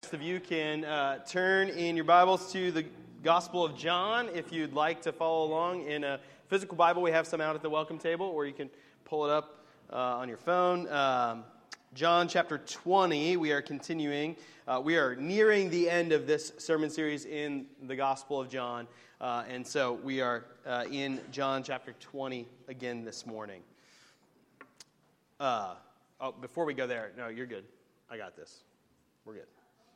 Of you can turn in your Bibles to the Gospel of John if you'd like to follow along in a physical Bible. We have some out at the welcome table, or you can pull it up on your phone. John chapter 20, we are continuing. We are nearing the end of this sermon series in the Gospel of John, and so we are in John chapter 20 again this morning. Before we go there, no, you're good. I got this. We're good.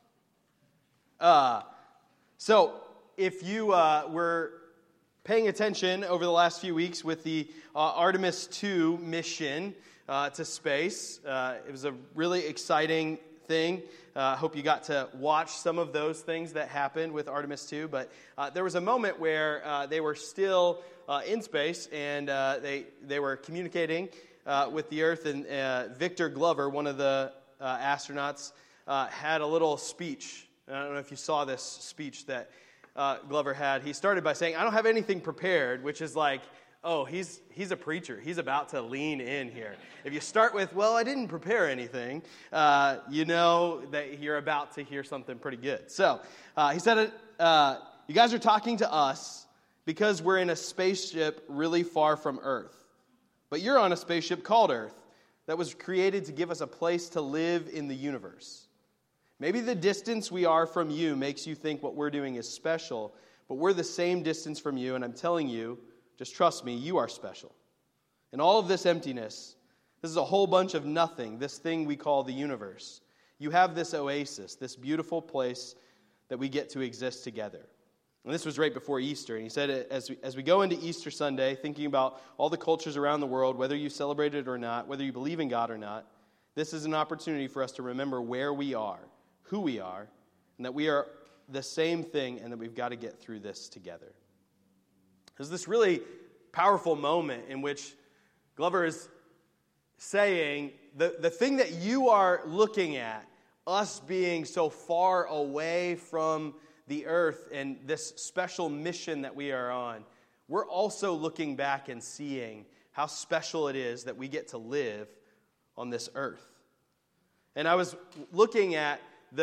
So if you were paying attention over the last few weeks with the Artemis II mission to space, it was a really exciting thing. I hope you got to watch some of those things that happened with Artemis II. But there was a moment where they were still in space, and they were communicating with the Earth. And Victor Glover, one of the astronauts, had a little speech. I don't know if you saw this speech that Glover had. He started by saying, "I don't have anything prepared," which is like, oh, he's a preacher. He's about to lean in here. If you start with, "Well, I didn't prepare anything," you know that you're about to hear something pretty good. So he said, "You guys are talking to us because we're in a spaceship really far from Earth. But you're on a spaceship called Earth that was created to give us a place to live in the universe. Maybe the distance we are from you makes you think what we're doing is special, but we're the same distance from you, and I'm telling you, just trust me, you are special. In all of this emptiness, this is a whole bunch of nothing, this thing we call the universe. You have this oasis, this beautiful place that we get to exist together." And this was right before Easter. And he said, as we go into Easter Sunday, thinking about all the cultures around the world, whether you celebrate it or not, whether you believe in God or not, this is an opportunity for us to remember where we are, who we are, and that we are the same thing, and that we've got to get through this together. There's this really powerful moment in which Glover is saying, the thing that you are looking at, us being so far away from the earth and this special mission that we are on, we're also looking back and seeing how special it is that we get to live on this earth. And I was looking at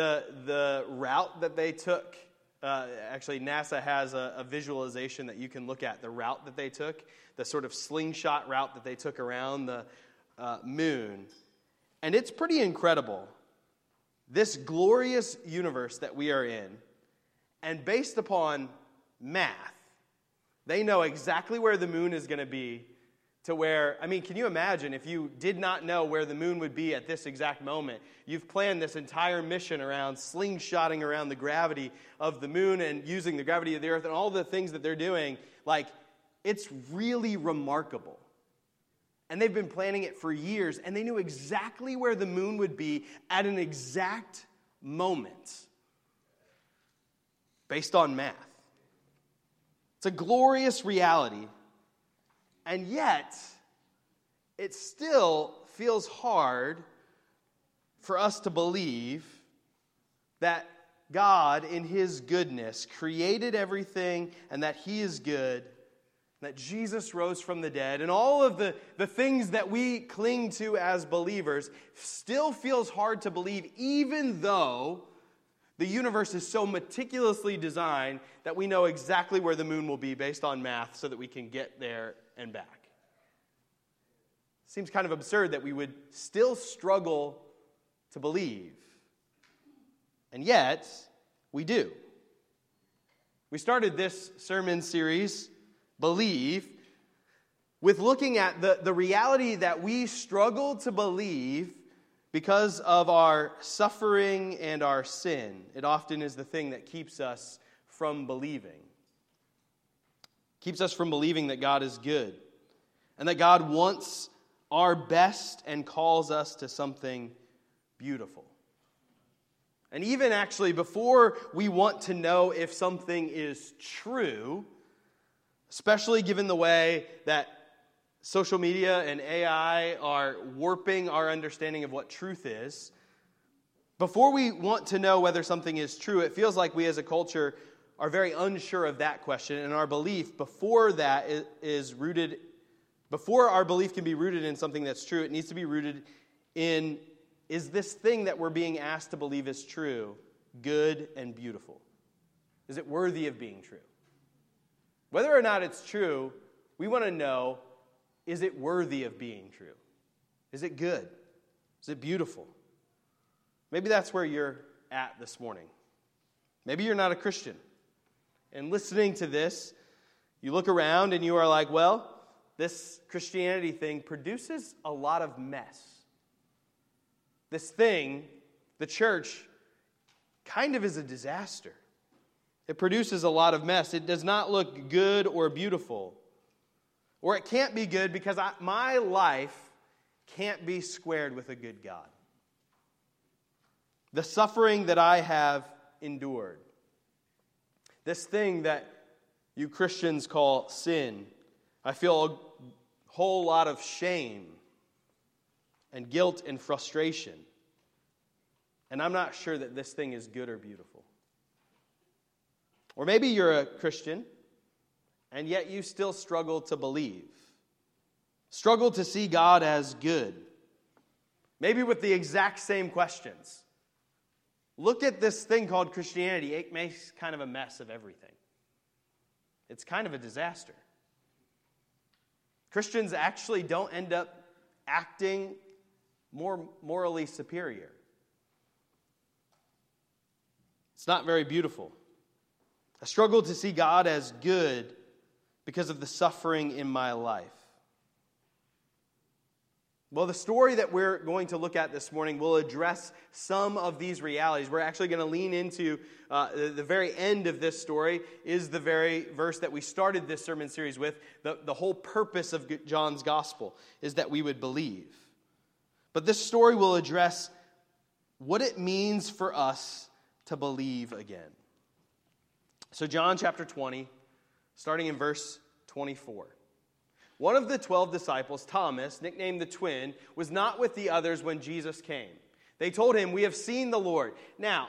the route that they took. Actually, NASA has a visualization that you can look at, the route that they took, the sort of slingshot route that they took around the moon. And it's pretty incredible. This glorious universe that we are in, and based upon math, they know exactly where the moon is going to be, to where, I mean, can you imagine if you did not know where the moon would be at this exact moment? You've planned this entire mission around slingshotting around the gravity of the moon and using the gravity of the earth and all the things that they're doing. Like, it's really remarkable. And they've been planning it for years, and they knew exactly where the moon would be at an exact moment based on math. It's a glorious reality. And yet, it still feels hard for us to believe that God, in His goodness, created everything and that He is good, that Jesus rose from the dead, and all of the things that we cling to as believers still feels hard to believe, even though the universe is so meticulously designed that we know exactly where the moon will be based on math so that we can get there and back. Seems kind of absurd that we would still struggle to believe. And yet, we do. We started this sermon series, Believe, with looking at the reality that we struggle to believe because of our suffering and our sin. It often is the thing that keeps us from believing. Keeps us from believing that God is good and that God wants our best and calls us to something beautiful. And even actually before we want to know if something is true, especially given the way that social media and AI are warping our understanding of what truth is, before we want to know whether something is true, it feels like we as a culture are very unsure of that question, and our belief before that is rooted, before our belief can be rooted in something that's true, it needs to be rooted in, is this thing that we're being asked to believe is true, good, and beautiful? Is it worthy of being true? Whether or not it's true, we want to know, is it worthy of being true? Is it good? Is it beautiful? Maybe that's where you're at this morning. Maybe you're not a Christian. And listening to this, you look around and you are like, well, this Christianity thing produces a lot of mess. This thing, the church, kind of is a disaster. It produces a lot of mess. It does not look good or beautiful. Or it can't be good because my life can't be squared with a good God. The suffering that I have endured, this thing that you Christians call sin, I feel a whole lot of shame and guilt and frustration. And I'm not sure that this thing is good or beautiful. Or maybe you're a Christian, and yet you still struggle to believe. Struggle to see God as good. Maybe with the exact same questions. Look at this thing called Christianity. It makes kind of a mess of everything. It's kind of a disaster. Christians actually don't end up acting more morally superior. It's not very beautiful. I struggle to see God as good because of the suffering in my life. Well, the story that we're going to look at this morning will address some of these realities. We're actually going to lean into the very end of this story is the very verse that we started this sermon series with. The whole purpose of John's gospel is that we would believe. But this story will address what it means for us to believe again. So John chapter 20, starting in verse 24. One of the 12 disciples, Thomas, nicknamed the twin, was not with the others when Jesus came. They told him, "We have seen the Lord." Now,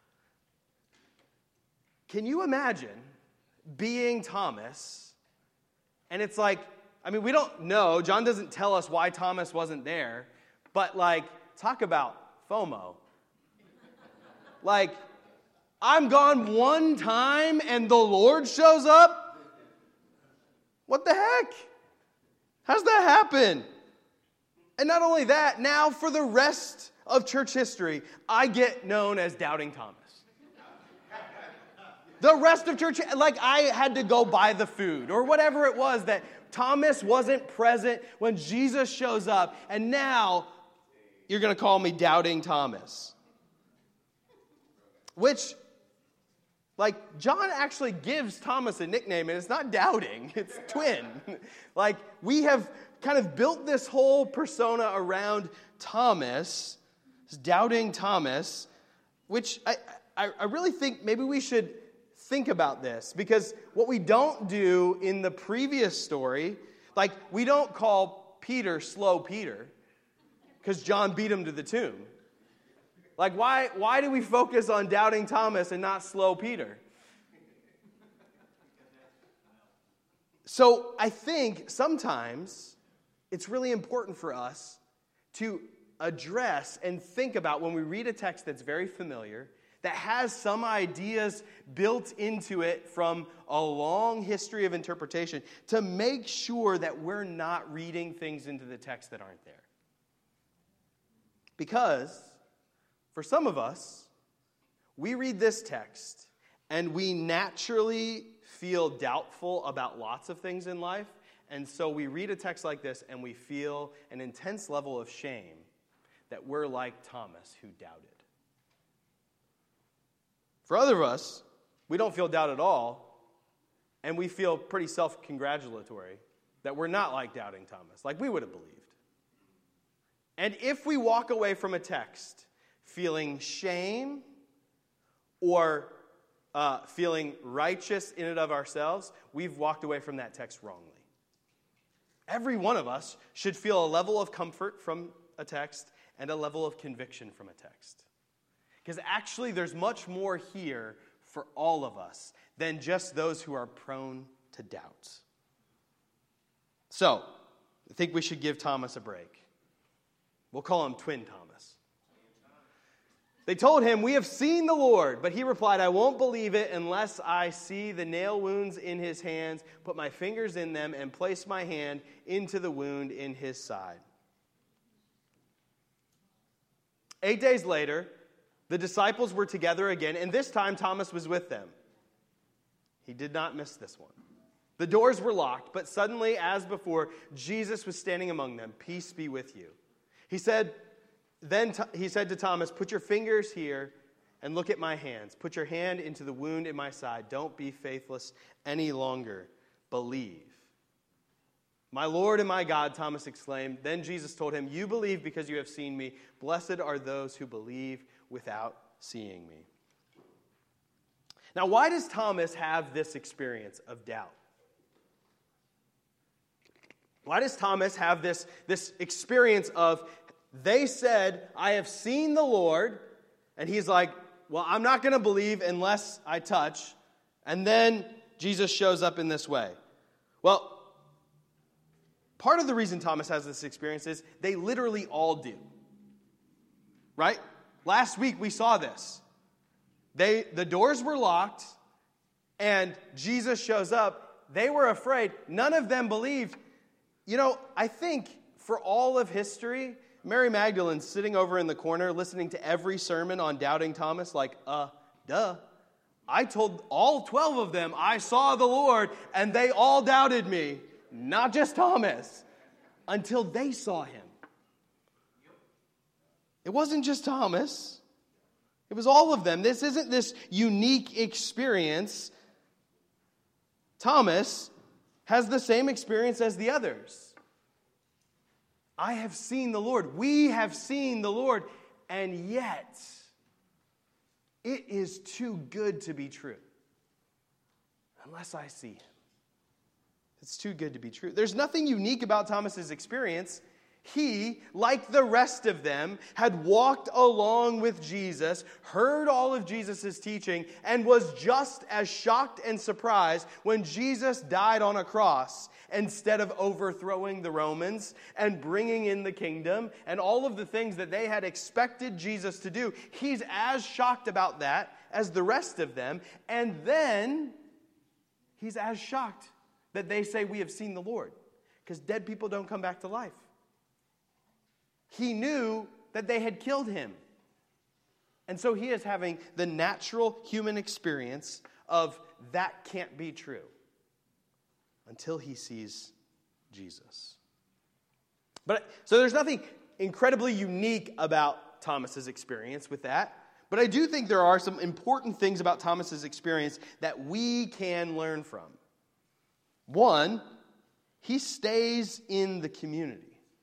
can you imagine being Thomas? And it's like, we don't know. John doesn't tell us why Thomas wasn't there. But talk about FOMO. I'm gone one time and the Lord shows up? What the heck? How's that happen? And not only that, now for the rest of church history, I get known as Doubting Thomas. The rest of church, I had to go buy the food or whatever it was that Thomas wasn't present when Jesus shows up, and now you're going to call me Doubting Thomas. Which, John actually gives Thomas a nickname, and it's not Doubting, it's Twin. We have kind of built this whole persona around Thomas, this Doubting Thomas, which I really think maybe we should think about this, because what we don't do in the previous story, we don't call Peter Slow Peter, because John beat him to the tomb. Why do we focus on Doubting Thomas and not Slow Peter? So I think sometimes it's really important for us to address and think about when we read a text that's very familiar, that has some ideas built into it from a long history of interpretation, to make sure that we're not reading things into the text that aren't there. Because for some of us, we read this text and we naturally feel doubtful about lots of things in life. And so we read a text like this and we feel an intense level of shame that we're like Thomas who doubted. For other of us, we don't feel doubt at all, and we feel pretty self-congratulatory that we're not like Doubting Thomas, like we would have believed. And if we walk away from a text feeling shame or feeling righteous in and of ourselves, we've walked away from that text wrongly. Every one of us should feel a level of comfort from a text and a level of conviction from a text. Because actually there's much more here for all of us than just those who are prone to doubt. So, I think we should give Thomas a break. We'll call him Twin Thomas. They told him, "We have seen the Lord." But he replied, "I won't believe it unless I see the nail wounds in his hands, put my fingers in them, and place my hand into the wound in his side." 8 days later, the disciples were together again, and this time Thomas was with them. He did not miss this one. The doors were locked, but suddenly, as before, Jesus was standing among them. "Peace be with you." He said to Thomas, "Put your fingers here and look at my hands. Put your hand into the wound in my side. Don't be faithless any longer. Believe." "My Lord and my God," Thomas exclaimed. Then Jesus told him, "You believe because you have seen me. Blessed are those who believe without seeing me." Now, why does Thomas have this experience of doubt? Why does Thomas have this experience of, they said, "I have seen the Lord," and he's like, "Well, I'm not going to believe unless I touch," and then Jesus shows up in this way? Well, part of the reason Thomas has this experience is they literally all do. Right? Last week we saw this. The doors were locked, and Jesus shows up. They were afraid. None of them believed. I think for all of history, Mary Magdalene's sitting over in the corner listening to every sermon on doubting Thomas like, duh. I told all 12 of them I saw the Lord, and they all doubted me. Not just Thomas. Until they saw him. It wasn't just Thomas. It was all of them. This isn't this unique experience. Thomas has the same experience as the others. I have seen the Lord. We have seen the Lord. And yet, it is too good to be true. Unless I see him. It's too good to be true. There's nothing unique about Thomas's experience. He, like the rest of them, had walked along with Jesus, heard all of Jesus' teaching, and was just as shocked and surprised when Jesus died on a cross instead of overthrowing the Romans and bringing in the kingdom and all of the things that they had expected Jesus to do. He's as shocked about that as the rest of them, and then he's as shocked that they say, "We have seen the Lord," because dead people don't come back to life. He knew that they had killed him. And so he is having the natural human experience of that can't be true until he sees Jesus. So there's nothing incredibly unique about Thomas's experience with that. But I do think there are some important things about Thomas's experience that we can learn from. One, he stays in the community.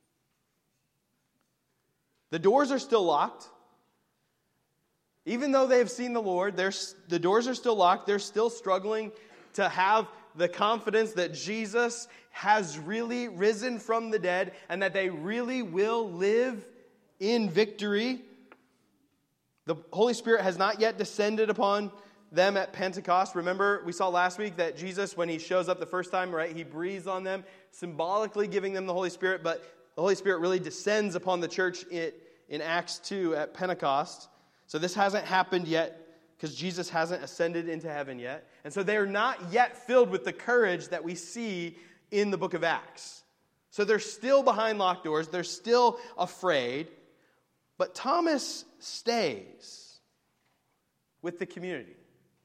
The doors are still locked. Even though they have seen the Lord, the doors are still locked. They're still struggling to have the confidence that Jesus has really risen from the dead and that they really will live in victory. The Holy Spirit has not yet descended upon them at Pentecost. Remember, we saw last week that Jesus, when he shows up the first time, right, he breathes on them, symbolically giving them the Holy Spirit, but the Holy Spirit really descends upon the church in Acts 2 at Pentecost. So this hasn't happened yet because Jesus hasn't ascended into heaven yet. And so they are not yet filled with the courage that we see in the book of Acts. So they're still behind locked doors. They're still afraid. But Thomas stays with the community.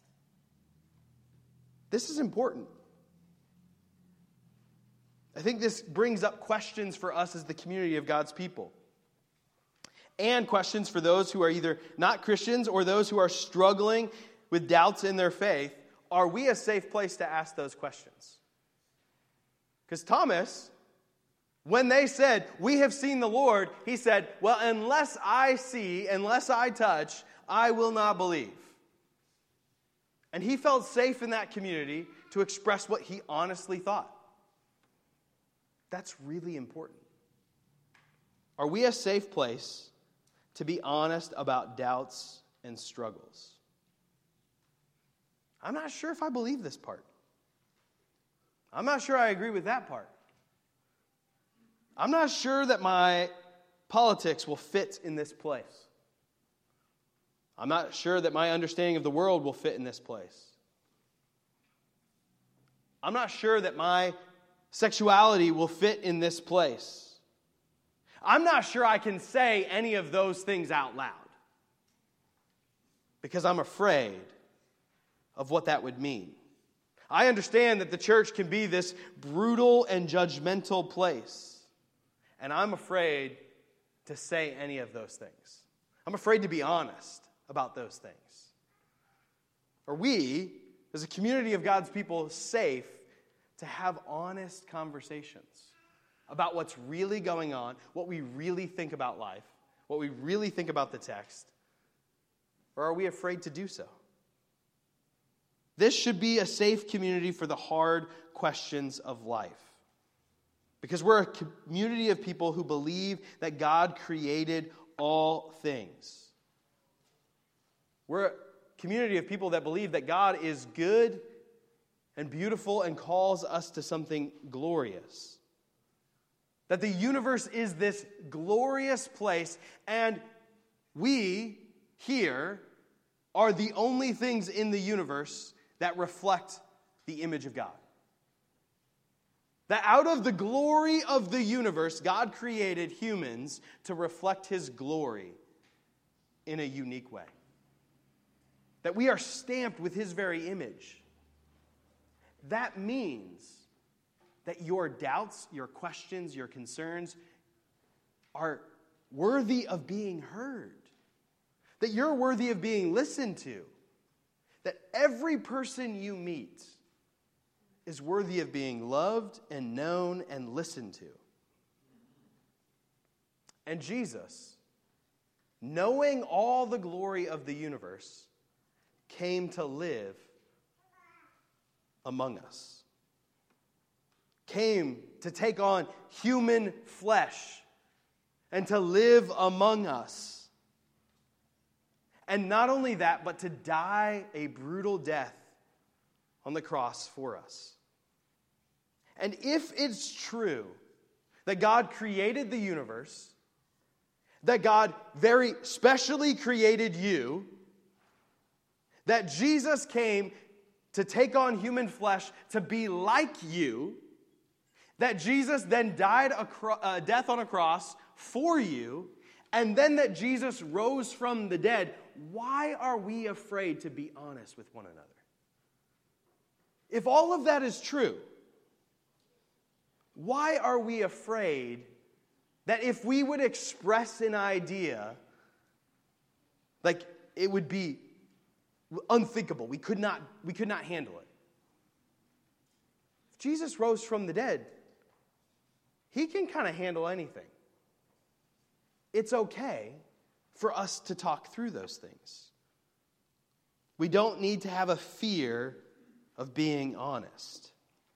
This is important. I think this brings up questions for us as the community of God's people. And questions for those who are either not Christians or those who are struggling with doubts in their faith. Are we a safe place to ask those questions? Because Thomas, when they said, "We have seen the Lord," he said, "Well, unless I see, unless I touch, I will not believe." And he felt safe in that community to express what he honestly thought. That's really important. Are we a safe place to be honest about doubts and struggles? I'm not sure if I believe this part. I'm not sure I agree with that part. I'm not sure that my politics will fit in this place. I'm not sure that my understanding of the world will fit in this place. I'm not sure that my sexuality will fit in this place. I'm not sure I can say any of those things out loud because I'm afraid of what that would mean. I understand that the church can be this brutal and judgmental place, and I'm afraid to say any of those things. I'm afraid to be honest about those things. Are we, as a community of God's people, safe to have honest conversations about what's really going on, what we really think about life, what we really think about the text? Or are we afraid to do so? This should be a safe community for the hard questions of life. Because we're a community of people who believe that God created all things. We're a community of people that believe that God is good and beautiful and calls us to something glorious. That the universe is this glorious place, and we here are the only things in the universe that reflect the image of God. That out of the glory of the universe, God created humans to reflect His glory in a unique way. That we are stamped with His very image. That means that your doubts, your questions, your concerns are worthy of being heard. That you're worthy of being listened to. That every person you meet is worthy of being loved and known and listened to. And Jesus, knowing all the glory of the universe, came to live among us. Came to take on human flesh and to live among us. And not only that, but to die a brutal death on the cross for us. And if it's true that God created the universe, that God very specially created you, that Jesus came to take on human flesh to be like you, that Jesus then died a death on a cross for you, and then that Jesus rose from the dead, why are we afraid to be honest with one another? If all of that is true, why are we afraid that if we would express an idea, like it would be unthinkable, we could not handle it? If Jesus rose from the dead, He can kind of handle anything. It's okay for us to talk through those things. We don't need to have a fear of being honest.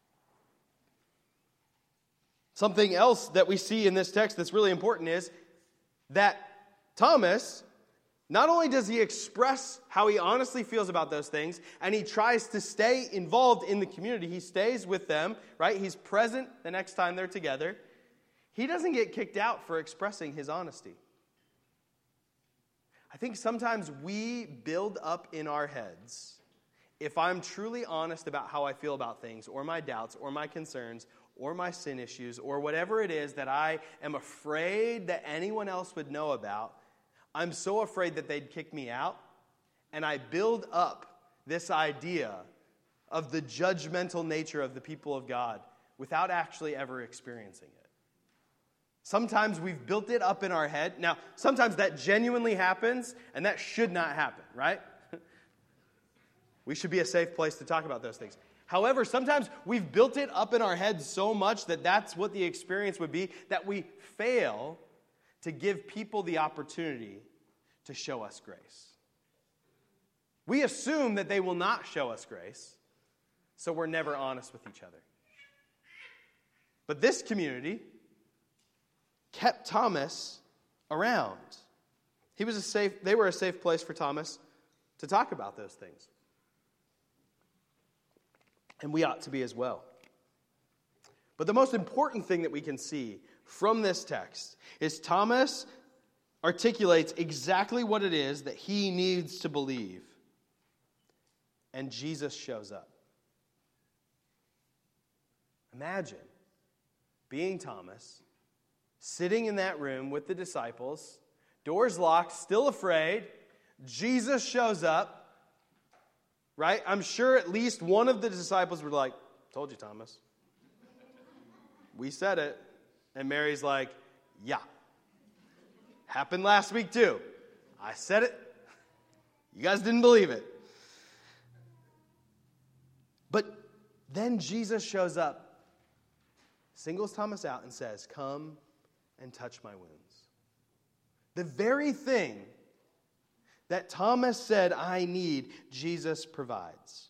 Something else that we see in this text that's really important is that Thomas, not only does he express how he honestly feels about those things, and he tries to stay involved in the community, he stays with them, right? He's present the next time they're together. He doesn't get kicked out for expressing his honesty. I think sometimes we build up in our heads, if I'm truly honest about how I feel about things, or my doubts, or my concerns, or my sin issues, or whatever it is that I am afraid that anyone else would know about, I'm so afraid that they'd kick me out, and I build up this idea of the judgmental nature of the people of God without actually ever experiencing it. Sometimes we've built it up in our head. Now, sometimes that genuinely happens, and that should not happen, right? We should be a safe place to talk about those things. However, sometimes we've built it up in our heads so much that that's what the experience would be, that we fail to give people the opportunity to show us grace. We assume that they will not show us grace, so we're never honest with each other. But this community kept Thomas around. They were a safe place for Thomas to talk about those things. And we ought to be as well. But the most important thing that we can see from this text is Thomas articulates exactly what it is that he needs to believe. And Jesus shows up. Imagine being Thomas, sitting in that room with the disciples, doors locked, still afraid. Jesus shows up, right? I'm sure at least one of the disciples were like, "Told you, Thomas. We said it." And Mary's like, "Yeah. Happened last week too. I said it. You guys didn't believe it." But then Jesus shows up, singles Thomas out, and says, "Come and touch my wounds." The very thing that Thomas said, "I need," Jesus provides.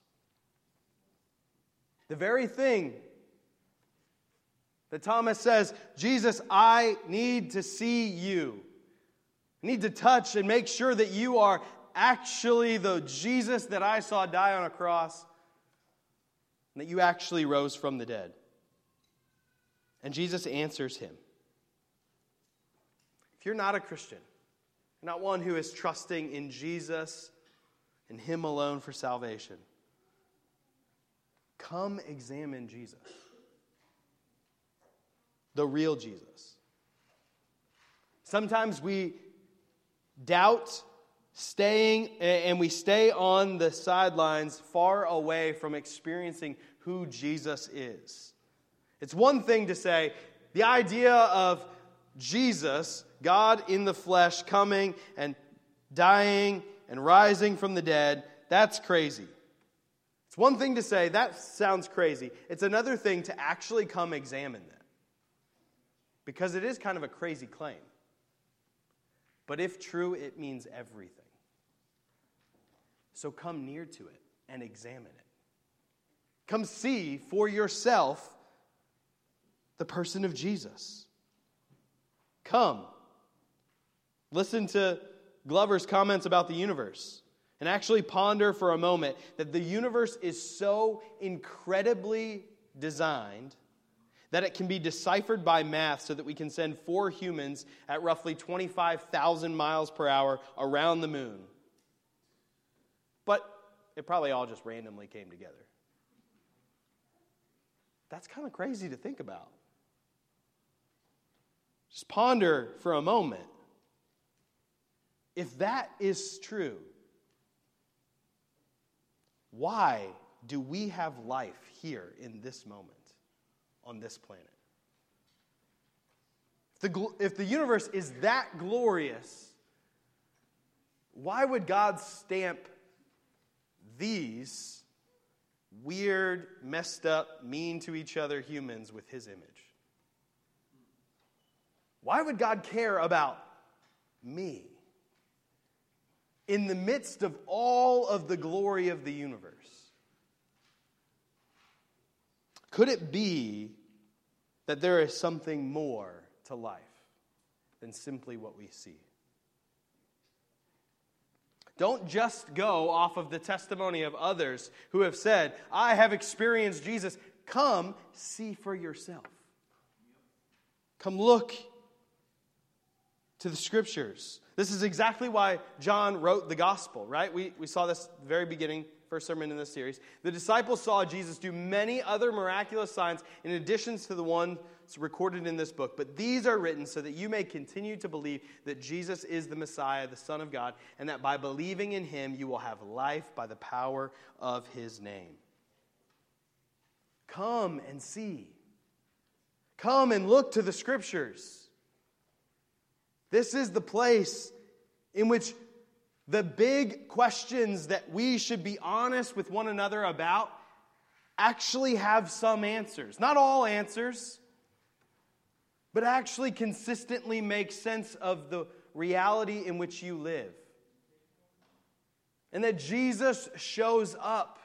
The very thing that Thomas says, "Jesus, I need to see you. I need to touch and make sure that you are actually the Jesus that I saw die on a cross, and that you actually rose from the dead." And Jesus answers him. If you're not a Christian, you're not one who is trusting in Jesus and him alone for salvation, come examine Jesus. The real Jesus. Sometimes we doubt staying, and we stay on the sidelines far away from experiencing who Jesus is. It's one thing to say, the idea of Jesus, God in the flesh, coming and dying and rising from the dead, that's crazy. It's one thing to say, that sounds crazy. It's another thing to actually come examine that. Because it is kind of a crazy claim. But if true, it means everything. So come near to it and examine it. Come see for yourself the person of Jesus. Come. Listen to Glover's comments about the universe and actually ponder for a moment that the universe is so incredibly designed that it can be deciphered by math so that we can send 4 humans at roughly 25,000 miles per hour around the moon. But it probably all just randomly came together. That's kind of crazy to think about. Just ponder for a moment. If that is true, why do we have life here in this moment on this planet? If the universe is that glorious, why would God stamp these weird, messed up, mean to each other humans with his image? Why would God care about me in the midst of all of the glory of the universe? Could it be that there is something more to life than simply what we see? Don't just go off of the testimony of others who have said, "I have experienced Jesus." Come see for yourself. Come look to the Scriptures. This is exactly why John wrote the gospel, right? We saw this at the very beginning, first sermon in this series. The disciples saw Jesus do many other miraculous signs in addition to the ones recorded in this book. But these are written so that you may continue to believe that Jesus is the Messiah, the Son of God, and that by believing in him you will have life by the power of his name. Come and see. Come and look to the Scriptures. This is the place in which the big questions that we should be honest with one another about actually have some answers. Not all answers, but actually consistently make sense of the reality in which you live. And that Jesus shows up.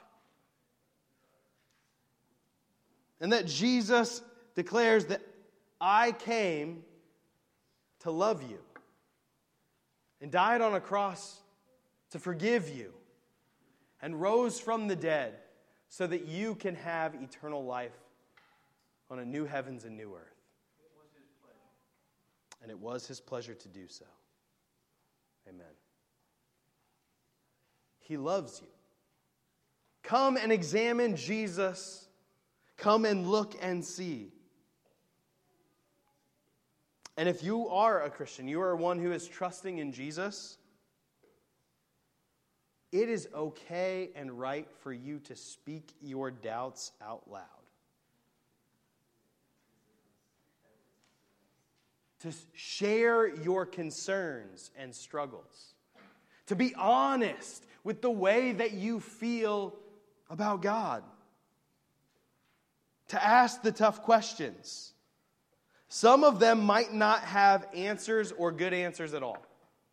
And that Jesus declares that I came to love you and died on a cross to forgive you and rose from the dead so that you can have eternal life on a new heavens and new earth. And it was his pleasure to do so. Amen. He loves you. Come and examine Jesus. Come and look and see. And if you are a Christian, you are one who is trusting in Jesus, it is okay and right for you to speak your doubts out loud. To share your concerns and struggles. To be honest with the way that you feel about God. To ask the tough questions. Some of them might not have answers or good answers at all.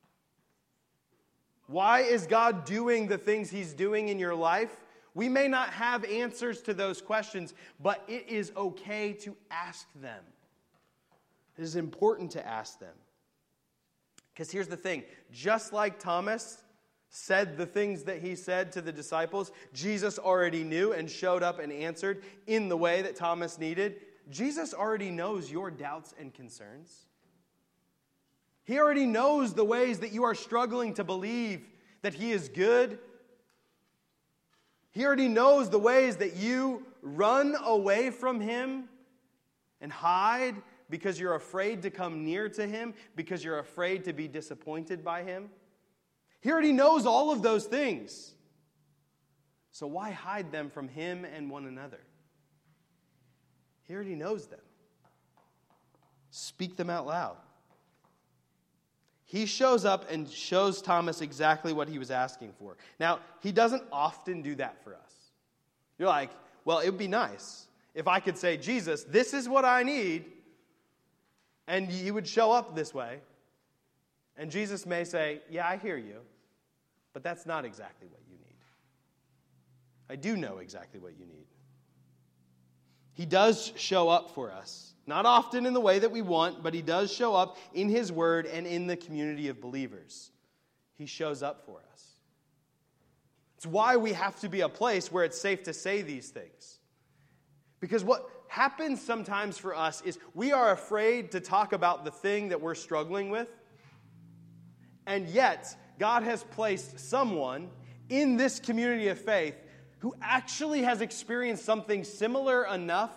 Why is God doing the things He's doing in your life? We may not have answers to those questions, but it is okay to ask them. It is important to ask them. Because here's the thing. Just like Thomas said the things that he said to the disciples, Jesus already knew and showed up and answered in the way that Thomas needed. Jesus already knows your doubts and concerns. He already knows the ways that you are struggling to believe that He is good. He already knows the ways that you run away from Him and hide because you're afraid to come near to Him, because you're afraid to be disappointed by Him. He already knows all of those things. So why hide them from Him and one another? He already knows them. Speak them out loud. He shows up and shows Thomas exactly what he was asking for. Now, He doesn't often do that for us. You're like, well, it would be nice if I could say, Jesus, this is what I need, and He would show up this way. And Jesus may say, yeah, I hear you, but that's not exactly what you need. I do know exactly what you need. He does show up for us. Not often in the way that we want, but He does show up in His Word and in the community of believers. He shows up for us. It's why we have to be a place where it's safe to say these things. Because what happens sometimes for us is we are afraid to talk about the thing that we're struggling with. And yet, God has placed someone in this community of faith who actually has experienced something similar enough,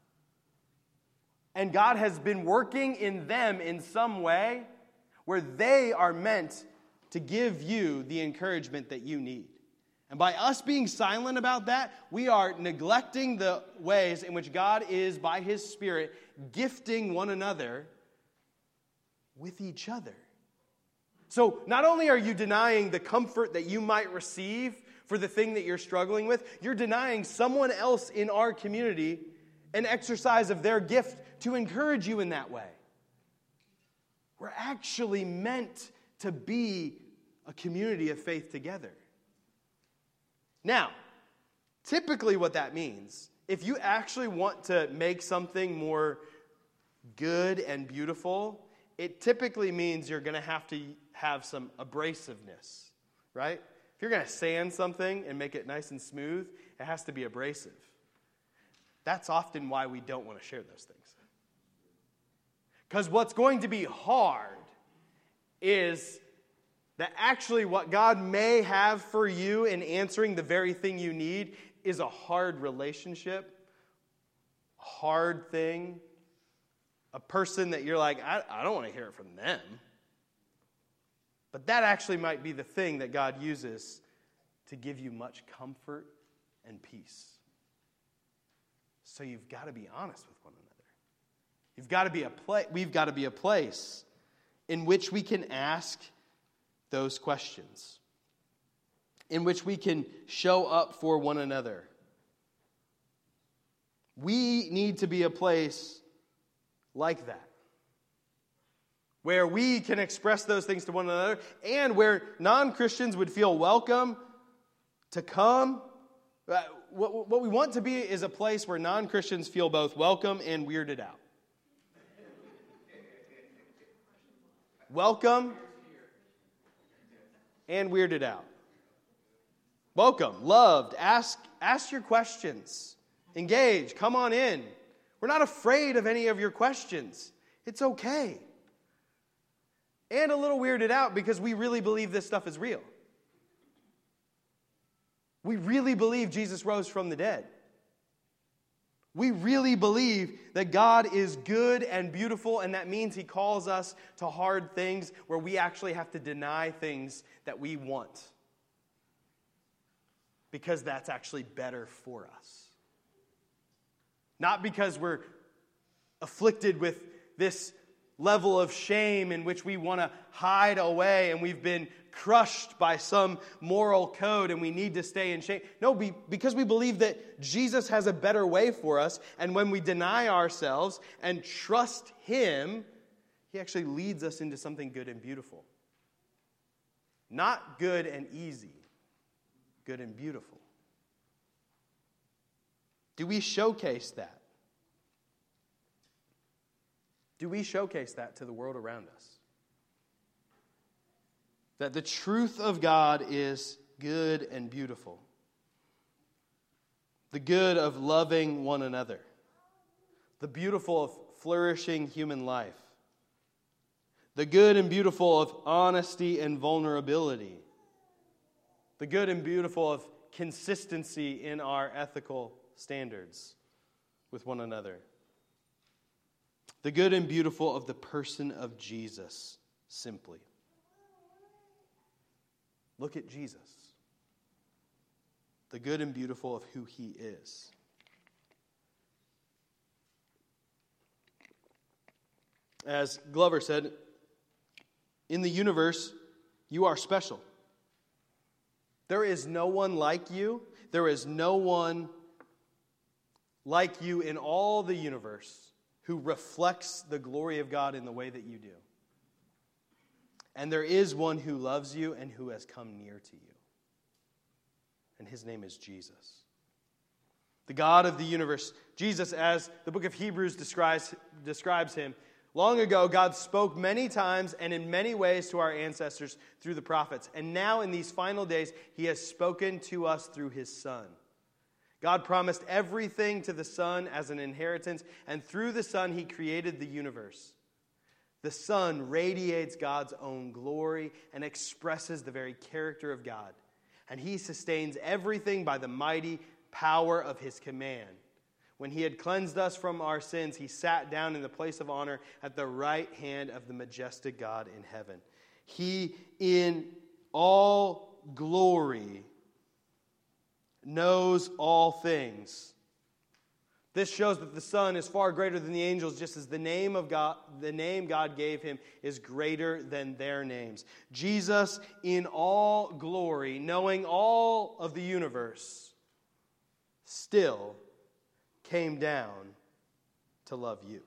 and God has been working in them in some way where they are meant to give you the encouragement that you need. And by us being silent about that, we are neglecting the ways in which God is, by His Spirit, gifting one another with each other. So not only are you denying the comfort that you might receive for the thing that you're struggling with, you're denying someone else in our community an exercise of their gift to encourage you in that way. We're actually meant to be a community of faith together. Now, typically what that means, if you actually want to make something more good and beautiful, it typically means you're going to have some abrasiveness, right? If you're going to sand something and make it nice and smooth, it has to be abrasive. That's often why we don't want to share those things. Because what's going to be hard is that actually what God may have for you in answering the very thing you need is a hard relationship, a hard thing, a person that you're like, I don't want to hear it from them. But that actually might be the thing that God uses to give you much comfort and peace. So you've got to be honest with one another. We've got to be a place in which we can ask those questions, in which we can show up for one another. We need to be a place like that, where we can express those things to one another, and where non-Christians would feel welcome to come. What we want to be is a place where non-Christians feel both welcome and weirded out. Welcome and weirded out. Welcome, loved, ask your questions. Engage, come on in. We're not afraid of any of your questions. It's okay. and a little weirded out because we really believe this stuff is real. We really believe Jesus rose from the dead. We really believe that God is good and beautiful, and that means He calls us to hard things where we actually have to deny things that we want, because that's actually better for us. Not because we're afflicted with this level of shame in which we want to hide away and we've been crushed by some moral code and we need to stay in shame. No, because we believe that Jesus has a better way for us, and when we deny ourselves and trust Him, He actually leads us into something good and beautiful. Not good and easy, good and beautiful. Do we showcase that? Do we showcase that to the world around us? That the truth of God is good and beautiful. The good of loving one another. The beautiful of flourishing human life. The good and beautiful of honesty and vulnerability. The good and beautiful of consistency in our ethical standards with one another. The good and beautiful of the person of Jesus, simply. Look at Jesus. The good and beautiful of who He is. As Glover said, in the universe, you are special. There is no one like you. There is no one like you in all the universe who reflects the glory of God in the way that you do. And there is one who loves you and who has come near to you. And His name is Jesus. The God of the universe. Jesus, as the book of Hebrews describes Him, long ago God spoke many times and in many ways to our ancestors through the prophets. And now in these final days He has spoken to us through His Son. God promised everything to the Son as an inheritance, and through the Son He created the universe. The Son radiates God's own glory and expresses the very character of God. And He sustains everything by the mighty power of His command. When He had cleansed us from our sins, He sat down in the place of honor at the right hand of the majestic God in heaven. He, in all glory, knows all things. This shows that the Son is far greater than the angels, just as the name God gave Him is greater than their names. Jesus, in all glory, knowing all of the universe, still came down to love you,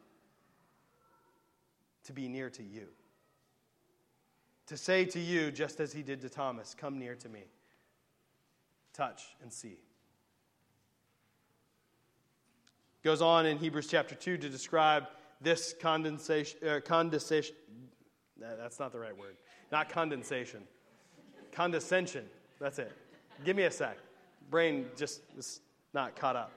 to be near to you, to say to you, just as He did to Thomas, come near to me, touch and see. Goes on in Hebrews chapter 2 to describe this condensation. That's not the right word. Not condensation. Condescension. That's it. Give me a sec. Brain just is not caught up.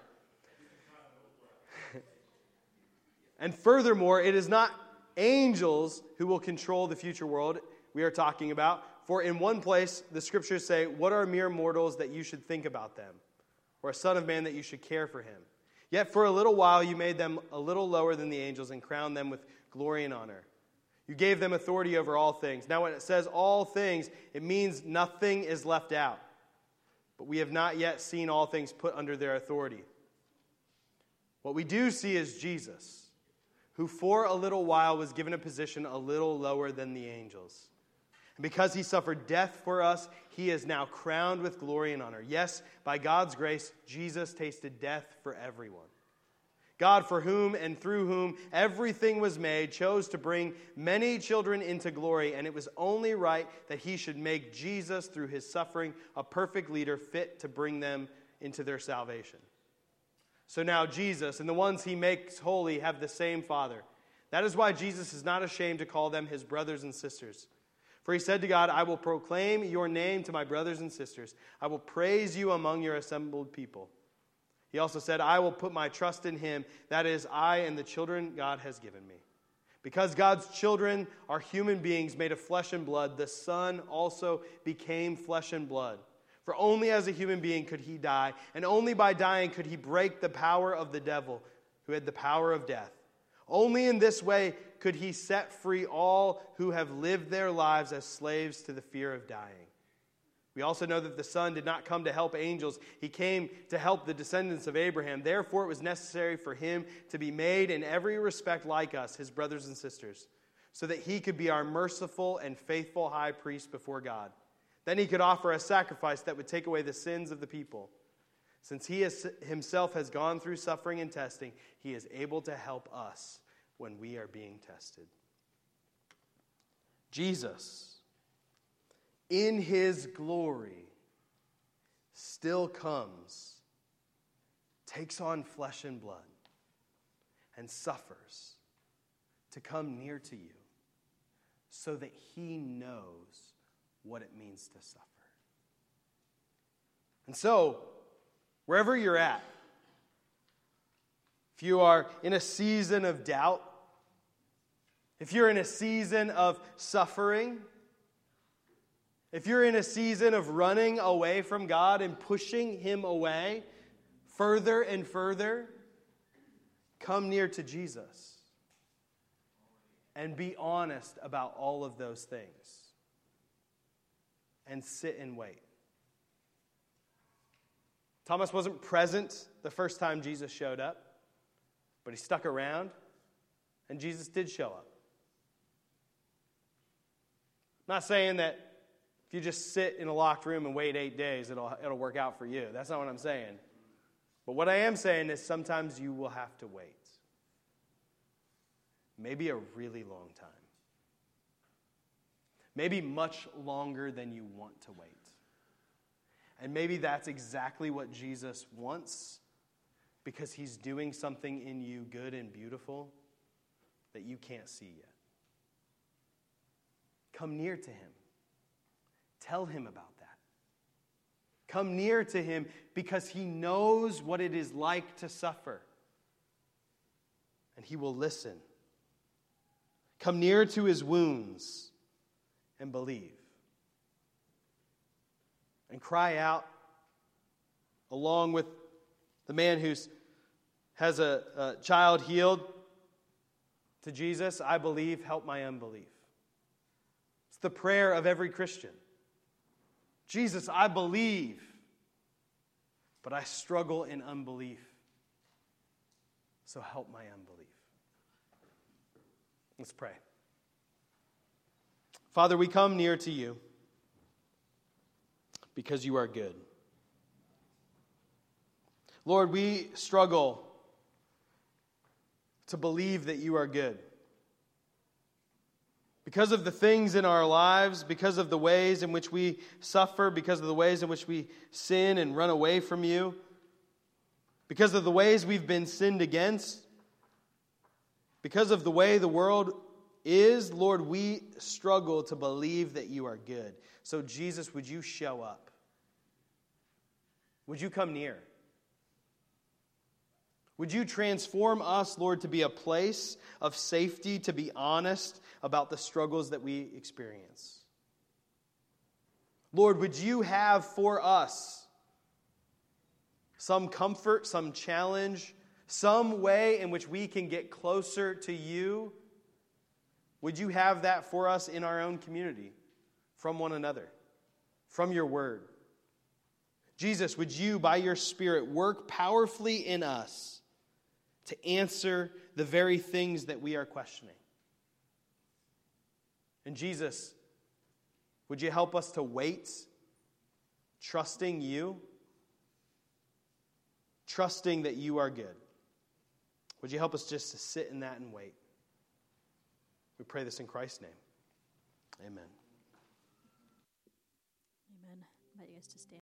And furthermore, it is not angels who will control the future world we are talking about. For in one place, the scriptures say, what are mere mortals that you should think about them? Or a son of man that you should care for him? Yet for a little while you made them a little lower than the angels and crowned them with glory and honor. You gave them authority over all things. Now when it says all things, it means nothing is left out. But we have not yet seen all things put under their authority. What we do see is Jesus, who for a little while was given a position a little lower than the angels. And because He suffered death for us, He is now crowned with glory and honor. Yes, by God's grace, Jesus tasted death for everyone. God, for whom and through whom everything was made, chose to bring many children into glory, and it was only right that He should make Jesus, through His suffering, a perfect leader fit to bring them into their salvation. So now Jesus and the ones He makes holy have the same Father. That is why Jesus is not ashamed to call them His brothers and sisters. For He said to God, I will proclaim your name to my brothers and sisters. I will praise you among your assembled people. He also said, I will put my trust in Him. That is, I and the children God has given me. Because God's children are human beings made of flesh and blood, the Son also became flesh and blood. For only as a human being could he die, and only by dying could he break the power of the devil, who had the power of death. Only in this way could he set free all who have lived their lives as slaves to the fear of dying. We also know that the Son did not come to help angels. He came to help the descendants of Abraham. Therefore, it was necessary for him to be made in every respect like us, his brothers and sisters, so that he could be our merciful and faithful high priest before God. Then he could offer a sacrifice that would take away the sins of the people. Since he himself has gone through suffering and testing, he is able to help us when we are being tested. Jesus, in his glory, still comes, takes on flesh and blood, and suffers to come near to you so that he knows what it means to suffer. And so, wherever you're at, if you are in a season of doubt, if you're in a season of suffering, if you're in a season of running away from God and pushing him away further and further, come near to Jesus and be honest about all of those things and sit and wait. Thomas wasn't present the first time Jesus showed up, but he stuck around, and Jesus did show up. I'm not saying that if you just sit in a locked room and wait 8 days, it'll work out for you. That's not what I'm saying. But what I am saying is sometimes you will have to wait. Maybe a really long time. Maybe much longer than you want to wait. And maybe that's exactly what Jesus wants, because he's doing something in you good and beautiful that you can't see yet. Come near to him. Tell him about that. Come near to him because he knows what it is like to suffer. And he will listen. Come near to his wounds and believe. And cry out along with the man who has a child healed to Jesus, I believe, help my unbelief. It's the prayer of every Christian. Jesus, I believe, but I struggle in unbelief. So help my unbelief. Let's pray. Father, we come near to you because you are good. Lord, we struggle to believe that you are good. Because of the things in our lives, because of the ways in which we suffer, because of the ways in which we sin and run away from you, because of the ways we've been sinned against, because of the way the world is, Lord, we struggle to believe that you are good. So Jesus, would you show up? Would you come near? Would you transform us, Lord, to be a place of safety, to be honest about the struggles that we experience? Lord, would you have for us some comfort, some challenge, some way in which we can get closer to you? Would you have that for us in our own community, from one another, from your word? Jesus, would you, by your Spirit, work powerfully in us to answer the very things that we are questioning? And Jesus, would you help us to wait, trusting you, trusting that you are good? Would you help us just to sit in that and wait? We pray this in Christ's name. Amen. Amen. I invite you guys to stand.